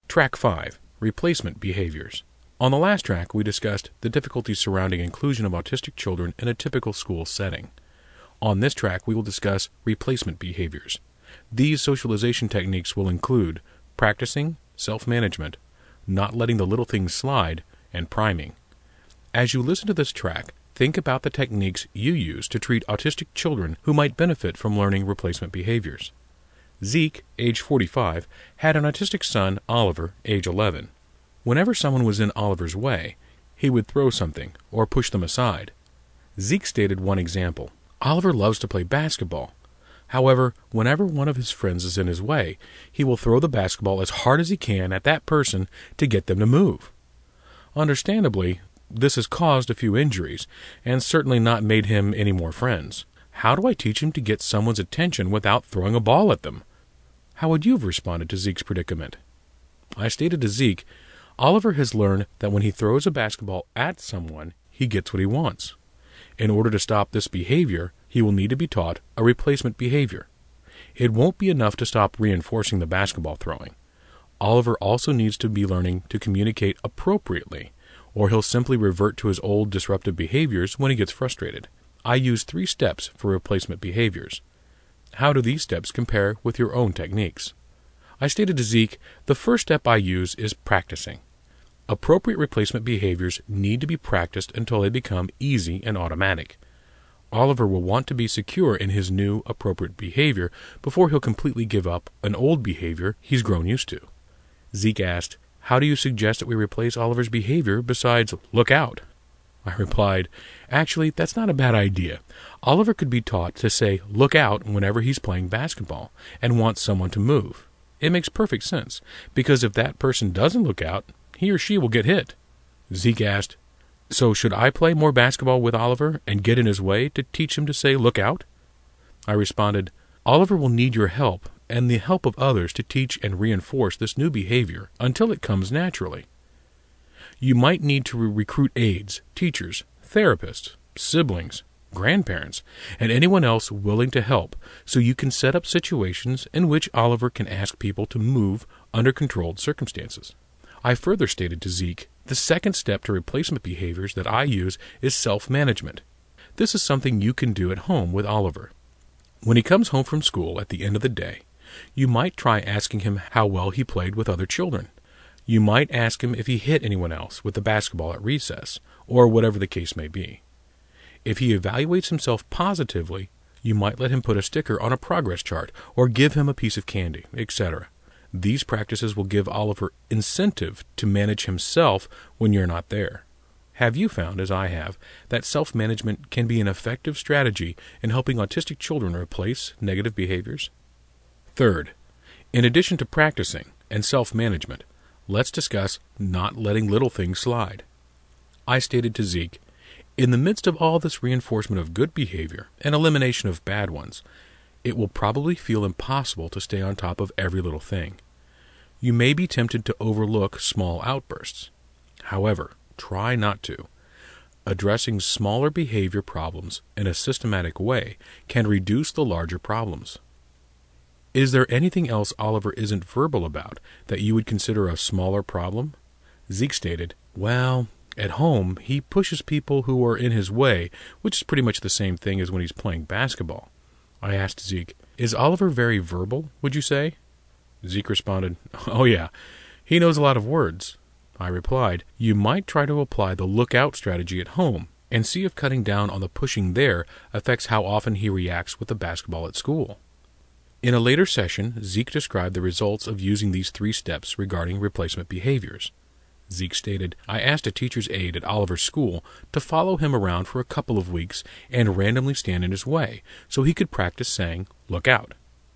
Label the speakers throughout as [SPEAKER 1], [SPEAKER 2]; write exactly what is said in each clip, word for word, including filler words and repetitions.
[SPEAKER 1] Track five. Replacement Behaviors. On the last track, we discussed the difficulties surrounding inclusion of autistic children in a typical school setting. On this track, we will discuss replacement behaviors. These socialization techniques will include practicing, self-management, not letting the little things slide, and priming. As you listen to this track, think about the techniques you use to treat autistic children who might benefit from learning replacement behaviors. Zeke, age forty-five, had an autistic son, Oliver, age eleven. Whenever someone was in Oliver's way, he would throw something or push them aside. Zeke stated one example. Oliver loves to play basketball. However, whenever one of his friends is in his way, he will throw the basketball as hard as he can at that person to get them to move. Understandably, this has caused a few injuries, and certainly not made him any more friends. How do I teach him to get someone's attention without throwing a ball at them? How would you have responded to Zeke's predicament? I stated to Zeke, Oliver has learned that when he throws a basketball at someone, he gets what he wants. In order to stop this behavior, he will need to be taught a replacement behavior. It won't be enough to stop reinforcing the basketball throwing. Oliver also needs to be learning to communicate appropriately, or he'll simply revert to his old disruptive behaviors when he gets frustrated. I use three steps for replacement behaviors. How do these steps compare with your own techniques? I stated to Zeke, the first step I use is practicing. Appropriate replacement behaviors need to be practiced until they become easy and automatic. Oliver will want to be secure in his new appropriate behavior before he'll completely give up an old behavior he's grown used to. Zeke asked, how do you suggest that we replace Oliver's behavior besides look out? I replied, actually, that's not a bad idea. Oliver could be taught to say look out whenever he's playing basketball and wants someone to move. It makes perfect sense, because if that person doesn't look out, he or she will get hit. Zeke asked, so should I play more basketball with Oliver and get in his way to teach him to say look out? I responded, Oliver will need your help and the help of others to teach and reinforce this new behavior until it comes naturally. You might need to re- recruit aides, teachers, therapists, siblings, grandparents, and anyone else willing to help so you can set up situations in which Oliver can ask people to move under controlled circumstances. I further stated to Zeke, the second step to replacement behaviors that I use is self-management. This is something you can do at home with Oliver. When he comes home from school at the end of the day, you might try asking him how well he played with other children. You might ask him if he hit anyone else with the basketball at recess, or whatever the case may be. If he evaluates himself positively, you might let him put a sticker on a progress chart, or give him a piece of candy, et cetera. These practices will give Oliver incentive to manage himself when you're not there. Have you found, as I have, that self-management can be an effective strategy in helping autistic children replace negative behaviors? Third, in addition to practicing and self-management, let's discuss not letting little things slide. I stated to Zeke, in the midst of all this reinforcement of good behavior and elimination of bad ones, it will probably feel impossible to stay on top of every little thing. You may be tempted to overlook small outbursts. However, try not to. Addressing smaller behavior problems in a systematic way can reduce the larger problems. Is there anything else Oliver isn't verbal about that you would consider a smaller problem? Zeke stated, well, at home, he pushes people who are in his way, which is pretty much the same thing as when he's playing basketball. I asked Zeke, is Oliver very verbal, would you say? Zeke responded, oh yeah, he knows a lot of words. I replied, you might try to apply the look out strategy at home and see if cutting down on the pushing there affects how often he reacts with the basketball at school. In a later session, Zeke described the results of using these three steps regarding replacement behaviors. Zeke stated, I asked a teacher's aide at Oliver's school to follow him around for a couple of weeks and randomly stand in his way so he could practice saying, look out.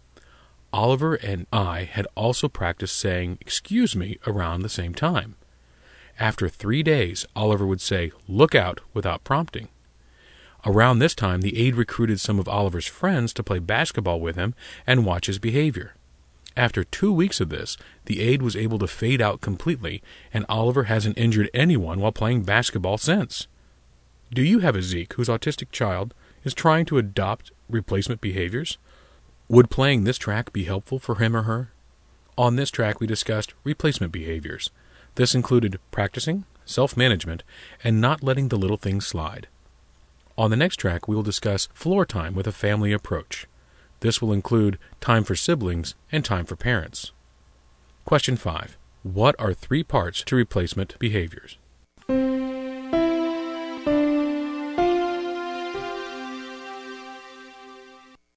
[SPEAKER 1] Oliver and I had also practiced saying, excuse me, around the same time. After three days, Oliver would say, look out, without prompting. Around this time, the aide recruited some of Oliver's friends to play basketball with him and watch his behavior. After two weeks of this, the aide was able to fade out completely, and Oliver hasn't injured anyone while playing basketball since. Do you have a Zeke whose autistic child is trying to adopt replacement behaviors? Would playing this track be helpful for him or her? On this track, we discussed replacement behaviors. This included practicing, self-management, and not letting the little things slide. On the next track, we will discuss floor time with a family approach. This will include time for siblings and time for parents. Question five. What are three parts to replacement behaviors?